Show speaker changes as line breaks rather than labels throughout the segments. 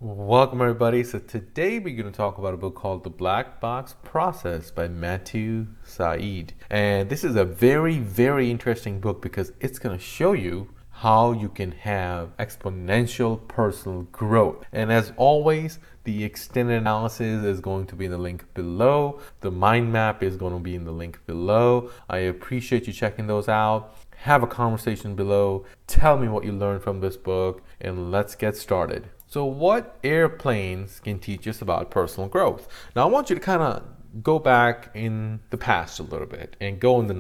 Welcome, everybody. So, today we're going to talk about a book called The Black Box Process by Matthew Syed. And this is a very, very interesting book because it's going to show you how you can have exponential personal growth. And as always, the extended analysis is going to be in the link below. The mind map is going to be in the link below. I appreciate you checking those out. Have a conversation below. Tell me what you learned from this book, and let's get started. So, what airplanes can teach us about personal growth? Now, I want you to kind of go back in the past a little bit and go in the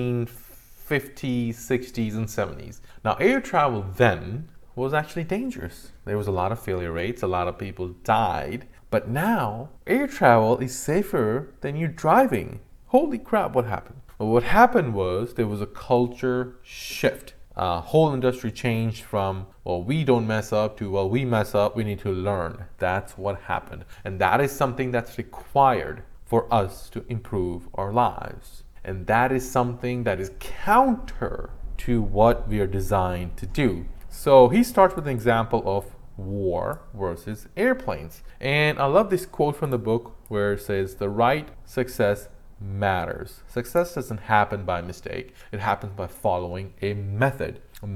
1950s, 60s, and 70s. Now, air travel then was actually dangerous. There was a lot of failure rates, a lot of people died. But now, air travel is safer than you driving. Holy crap, what happened? Well, what happened was there was a culture shift. Whole industry changed from, well, we don't mess up to, well, we mess up, we need to learn. That's what happened. And that is something that's required for us to improve our lives. And that is something that is counter to what we are designed to do. So he starts with an example of war versus airplanes. And I love this quote from the book where it says, the right success matters. Success doesn't happen by mistake. It happens by following a method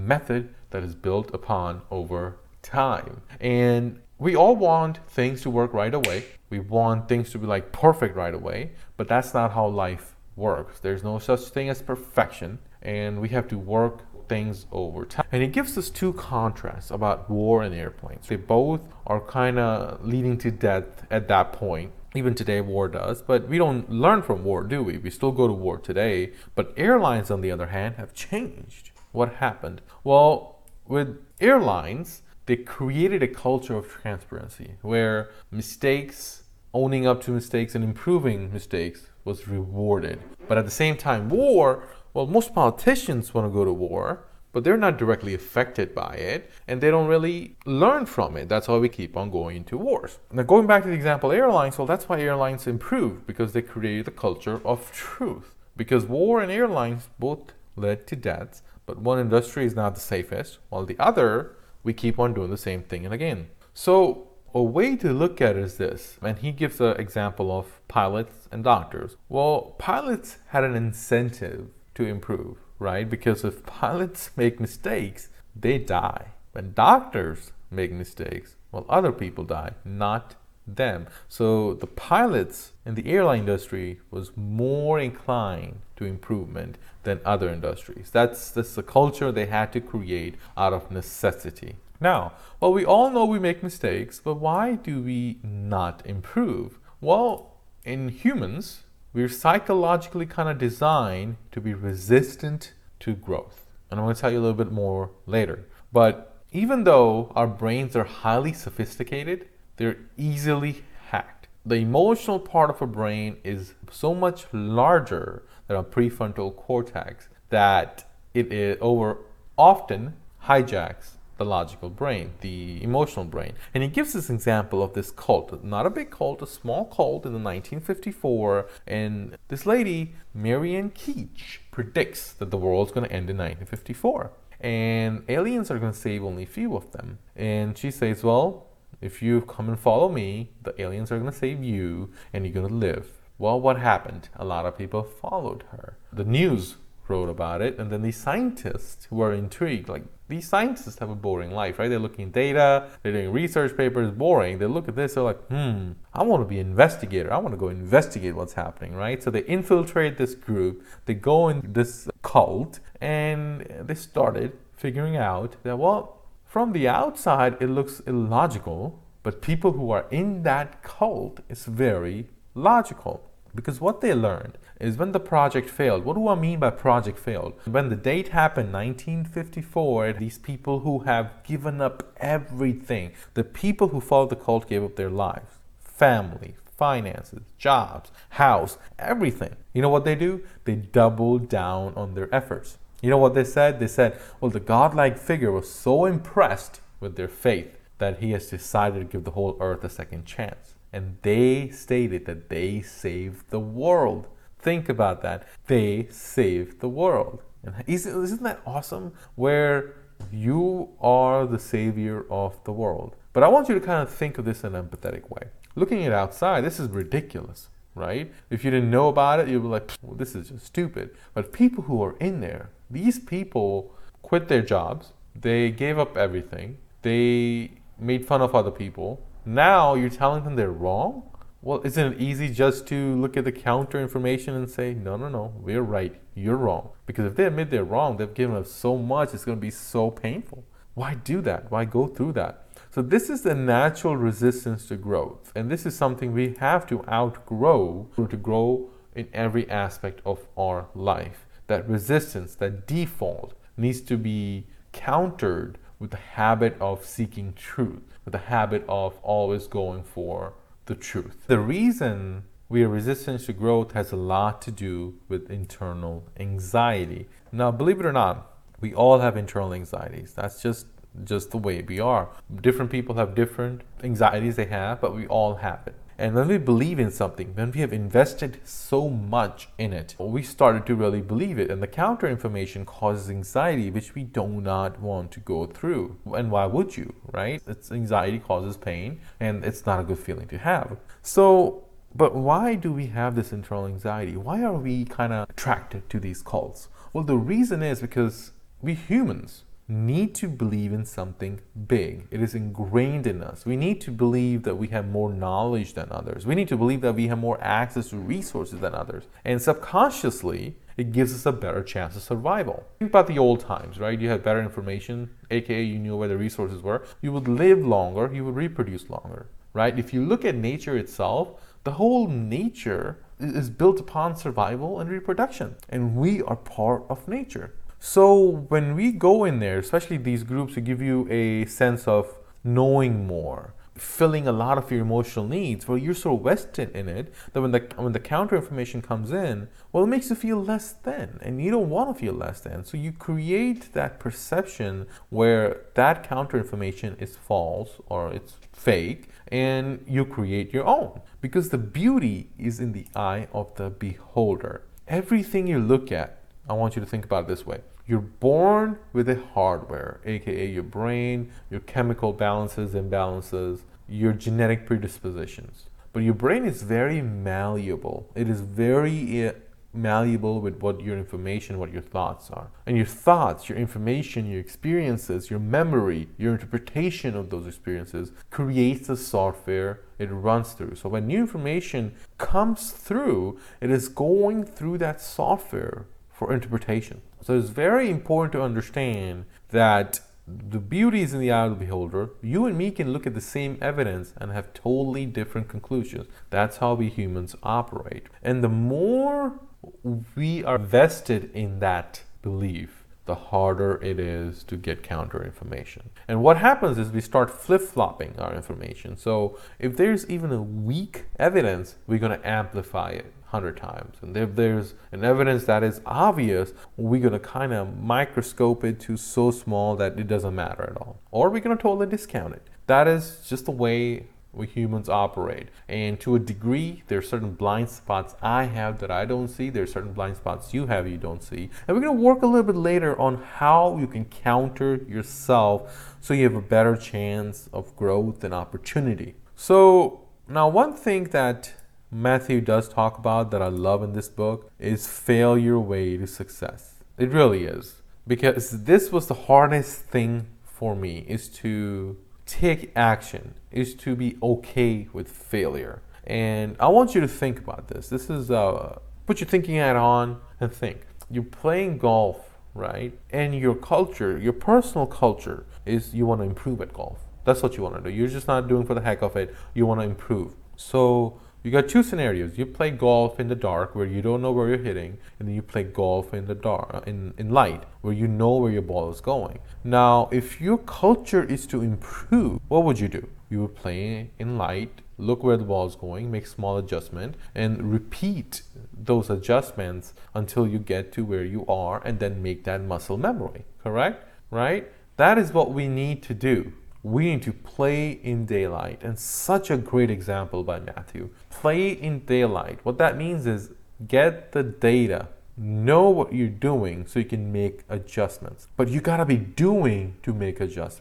that is built upon over time. And we all want things to work right away. We want things to be like perfect right away, but that's not how life works. There's no such thing as perfection, and we have to work things over time. And it gives us two contrasts about war and airplanes. They both are kind of leading to death at that point. Even today, war does, but we don't learn from war, do we? We still go to war today. But airlines, on the other hand, have changed. What happened? Well, with airlines, they created a culture of transparency where mistakes, owning up to mistakes and improving mistakes was rewarded. But at the same time, war, well, most politicians want to go to war, but they're not directly affected by it, and they don't really learn from it. That's why we keep on going into wars. Now, going back to the example airlines, well, that's why airlines improved, because they created a culture of truth. Because war and airlines both led to deaths, but one industry is not the safest, while the other, we keep on doing the same thing and again. So a way to look at it is this, and he gives an example of pilots and doctors. Well, pilots had an incentive to improve, right? Because if pilots make mistakes, they die. When doctors make mistakes, well, other people die, not them. So the pilots in the airline industry was more inclined to improvement than other industries. That's the culture they had to create out of necessity. Now, well, we all know we make mistakes, but why do we not improve? Well, in humans, we're psychologically kind of designed to be resistant to growth. And I'm going to tell you a little bit more later. But even though our brains are highly sophisticated, they're easily hacked. The emotional part of our brain is so much larger than our prefrontal cortex that it often hijacks the logical brain, the emotional brain. And he gives this example of this cult, not a big cult, a small cult in the 1954. And this lady, Marianne Keech, predicts that the world's going to end in 1954. And aliens are going to save only a few of them. And she says, well, if you come and follow me, the aliens are going to save you and you're going to live. Well, what happened? A lot of people followed her. The news wrote about it, and then these scientists who are intrigued, like these scientists have a boring life, right? They're looking at data, they're doing research papers, boring. They look at this, they're like, I want to be an investigator. I want to go investigate what's happening, right? So they infiltrate this group, they go in this cult, and they started figuring out that, well, from the outside, it looks illogical, but people who are in that cult is very logical. Because what they learned is when the project failed. What do I mean by project failed? When the date happened, 1954, these people who have given up everything, the people who followed the cult gave up their lives, family, finances, jobs, house, everything. You know what they do? They double down on their efforts. You know what they said? They said, well, the godlike figure was so impressed with their faith that he has decided to give the whole earth a second chance. And they stated that they saved the world. Think about that. They saved the world. And isn't that awesome? Where you are the savior of the world. But I want you to kind of think of this in an empathetic way. Looking at outside, this is ridiculous, right? If you didn't know about it, you'd be like, well, this is just stupid. But people who are in there, these people quit their jobs, they gave up everything, they made fun of other people. Now you're telling them they're wrong? Well, isn't it easy just to look at the counter information and say, no, no, no, we're right, you're wrong? Because if they admit they're wrong, they've given us so much, it's going to be so painful. Why do that? Why go through that? So this is the natural resistance to growth. And this is something we have to outgrow to grow in every aspect of our life. That resistance, that default needs to be countered with the habit of seeking truth, with the habit of always going for the truth. The reason we are resistant to growth has a lot to do with internal anxiety. Now, believe it or not, we all have internal anxieties. That's just the way we are. Different people have different anxieties they have, but we all have it. And when we believe in something, when we have invested so much in it, we started to really believe it. And the counter information causes anxiety, which we do not want to go through. And why would you, right? It's anxiety causes pain, and it's not a good feeling to have. So, but why do we have this internal anxiety? Why are we kind of attracted to these cults? Well, the reason is because we humans need to believe in something big. It is ingrained in us. We need to believe that we have more knowledge than others. We need to believe that we have more access to resources than others. And subconsciously, it gives us a better chance of survival. Think about the old times, right? You had better information, aka you knew where the resources were. You would live longer, you would reproduce longer, right? If you look at nature itself, the whole nature is built upon survival and reproduction. And we are part of nature. So when we go in there, especially these groups, to give you a sense of knowing more, filling a lot of your emotional needs, well, you're so vested in it that when the counter information comes in, well, it makes you feel less than, and you don't want to feel less than. So you create that perception where that counter information is false or it's fake, and you create your own, because the beauty is in the eye of the beholder. Everything you look at, I want you to think about it this way. You're born with a hardware, aka your brain, your chemical balances, imbalances, your genetic predispositions. But your brain is very malleable. It is very malleable with what your information, what your thoughts are. And your thoughts, your information, your experiences, your memory, your interpretation of those experiences creates the software it runs through. So when new information comes through, it is going through that software for interpretation. So it's very important to understand that the beauty is in the eye of the beholder. You and me can look at the same evidence and have totally different conclusions. That's how we humans operate. And the more we are vested in that belief, the harder it is to get counter information. And what happens is we start flip-flopping our information. So if there's even a weak evidence, we're going to amplify it 100 times. And if there's an evidence that is obvious, we're going to kind of microscope it to so small that it doesn't matter at all. Or we're going to totally discount it. That is just the way we humans operate. And to a degree, there are certain blind spots I have that I don't see. There are certain blind spots you have you don't see. And we're going to work a little bit later on how you can counter yourself so you have a better chance of growth and opportunity. So now one thing that Matthew does talk about that I love in this book is fail your way to success. It really is. Because this was the hardest thing for me, is to take action, is to be okay with failure. And I want you to think about this. This is, put your thinking hat on and think. You're playing golf, right? And your culture, your personal culture is you want to improve at golf. That's what you want to do. You're just not doing for the heck of it. You want to improve. So you got two scenarios. You play golf in the dark where you don't know where you're hitting, and then you play golf in the dark, in light, where you know where your ball is going. Now, if your culture is to improve, what would you do? You would play in light, look where the ball is going, make small adjustment, and repeat those adjustments until you get to where you are, and then make that muscle memory. Correct? Right? That is what we need to do. We need to play in daylight. And such a great example by Matthew. Play in daylight. What that means is get the data, know what you're doing so you can make adjustments. But you gotta be doing to make adjustments.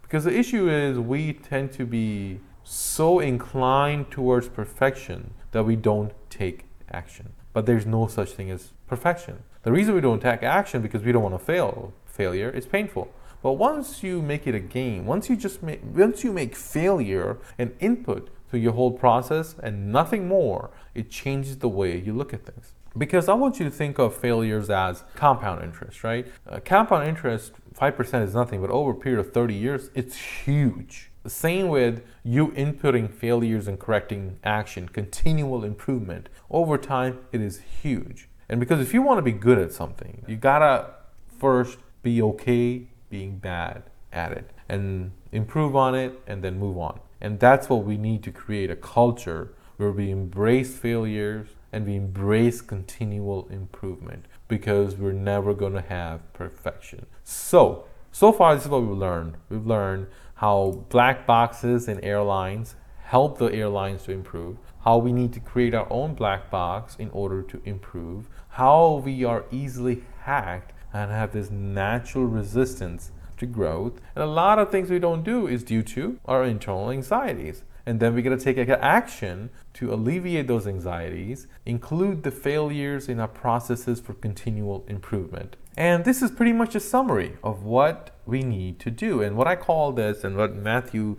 Because the issue is we tend to be so inclined towards perfection that we don't take action. But there's no such thing as perfection. The reason we don't take action because we don't want to fail. Failure is painful. But once you make it a game, once you make failure an input to your whole process and nothing more, it changes the way you look at things. Because I want you to think of failures as compound interest, right? Compound interest, 5% is nothing, but over a period of 30 years, it's huge. The same with you inputting failures and correcting action, continual improvement. Over time, it is huge. And because if you want to be good at something, you gotta first be okay being bad at it and improve on it and then move on. And that's what we need to create, a culture where we embrace failures and we embrace continual improvement, because we're never going to have perfection. So far this is what we've learned. We've learned how black boxes in airlines help the airlines to improve, how we need to create our own black box in order to improve, how we are easily hacked and have this natural resistance to growth. And a lot of things we don't do is due to our internal anxieties. And then we got to take action to alleviate those anxieties, include the failures in our processes for continual improvement. And this is pretty much a summary of what we need to do. And what I call this, and what Matthew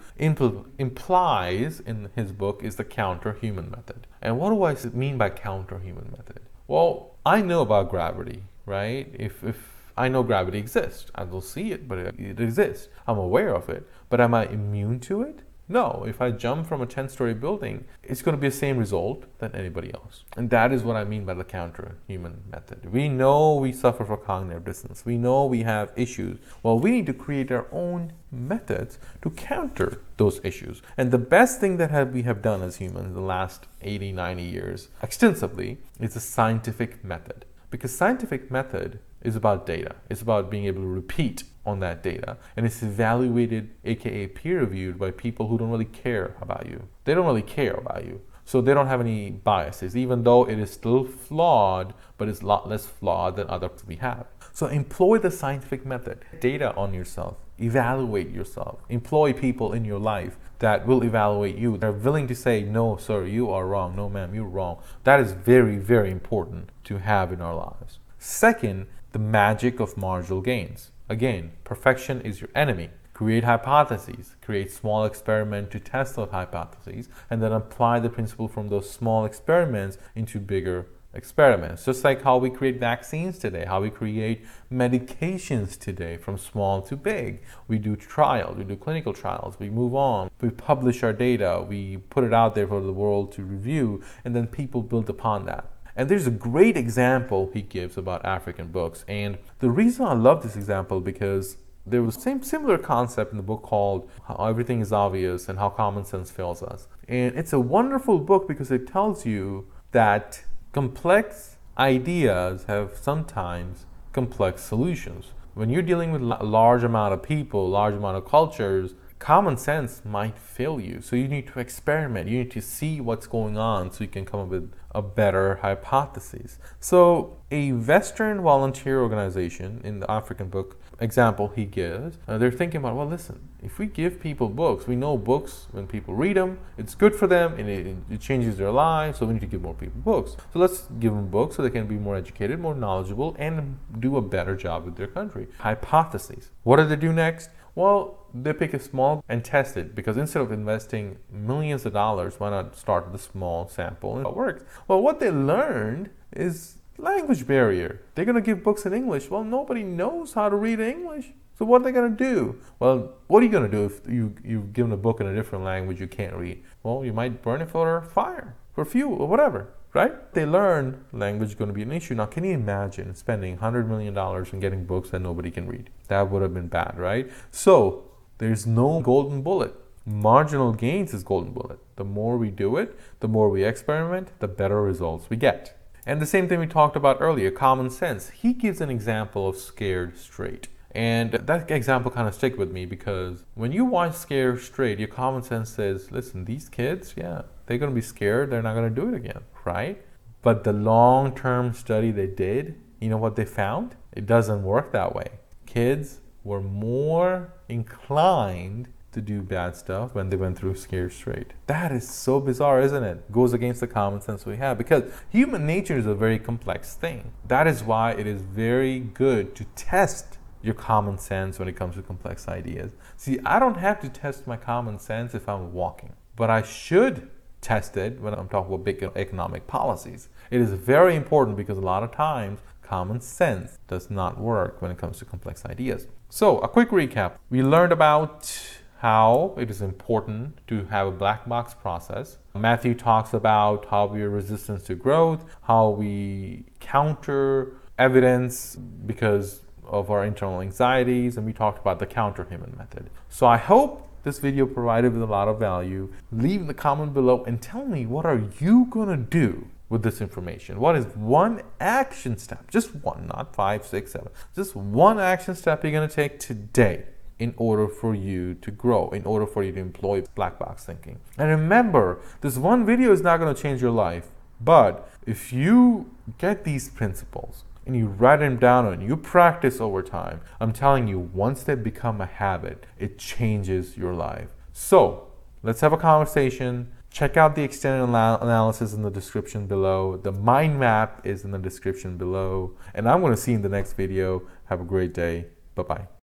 implies in his book, is the counter-human method. And what do I mean by counter-human method? Well, I know about gravity, right? If I know gravity exists, I will see it, but it exists. I'm aware of it. But am I immune to it? No, if I jump from a 10-story building, it's going to be the same result than anybody else. And that is what I mean by the counter-human method. We know we suffer from cognitive dissonance. We know we have issues. Well, we need to create our own methods to counter those issues. And the best thing that we have done as humans in the last 80, 90 years, extensively, is the scientific method. Because scientific method is about data. It's about being able to repeat on that data. And it's evaluated, aka peer-reviewed, by people who don't really care about you. They don't really care about you. So they don't have any biases, even though it is still flawed, but it's a lot less flawed than others we have. So employ the scientific method. Data on yourself. Evaluate yourself. Employ people in your life that will evaluate you. They're willing to say, no, sir, you are wrong. No, ma'am, you're wrong. That is very, very important to have in our lives. Second, the magic of marginal gains. Again, perfection is your enemy. Create hypotheses. Create small experiments to test those hypotheses, and then apply the principle from those small experiments into bigger experiments. Just like how we create vaccines today, how we create medications today from small to big. We do trials, we do clinical trials, we move on, we publish our data, we put it out there for the world to review, and then people build upon that. And there's a great example he gives about African books. And the reason I love this example, because there was similar concept in the book called How Everything is Obvious and How Common Sense Fails Us. And it's a wonderful book because it tells you that complex ideas have sometimes complex solutions. When you're dealing with a large amount of people, large amount of cultures, common sense might fail you. So you need to experiment. You need to see what's going on so you can come up with a better hypothesis. So a Western volunteer organization, in the African book example he gives, they're thinking about, well, listen, if we give people books, we know books, when people read them, it's good for them and it changes their lives, so we need to give more people books. So let's give them books so they can be more educated, more knowledgeable, and do a better job with their country. Hypotheses. What do they do next? Well, they pick a small and test it, because instead of investing millions of dollars, why not start with a small sample and it works? Well, what they learned is language barrier. They're going to give books in English. Well, nobody knows how to read English. So what are they going to do? Well, what are you going to do if you've given a book in a different language you can't read? Well, you might burn it for fire, for fuel, or whatever. Right? They learn language is going to be an issue. Now, can you imagine spending $100 million and getting books that nobody can read? That would have been bad, right? So there's no golden bullet. Marginal gains is golden bullet. The more we do it, the more we experiment, the better results we get. And the same thing we talked about earlier, common sense. He gives an example of Scared Straight. And that example kind of stick with me, because when you watch Scared Straight, your common sense says, listen, these kids, yeah, they're going to be scared. They're not going to do it again, right? But the long-term study they did, you know what they found? It doesn't work that way. Kids were more inclined to do bad stuff when they went through scared straight. That is so bizarre, isn't it? Goes against the common sense we have, because human nature is a very complex thing. That is why it is very good to test your common sense when it comes to complex ideas. See, I don't have to test my common sense if I'm walking, but I should test it when I'm talking about big economic policies. It is very important because a lot of times common sense does not work when it comes to complex ideas. So, a quick recap. We learned about how it is important to have a black box process. Matthew talks about how we are resistant to growth, how we counter evidence because of our internal anxieties, and we talked about the counter human method. So I hope this video provided with a lot of value. Leave in the comment below and tell me, what are you gonna do with this information? What is one action step, just one, not 5, 6, 7, just one action step you're gonna take today in order for you to grow, in order for you to employ black box thinking? And remember, this one video is not gonna change your life, but if you get these principles and you write them down and you practice over time, I'm telling you, once they become a habit, it changes your life. So let's have a conversation. Check out the extended analysis in the description below. The mind map is in the description below. And I'm going to see you in the next video. Have a great day. Bye-bye.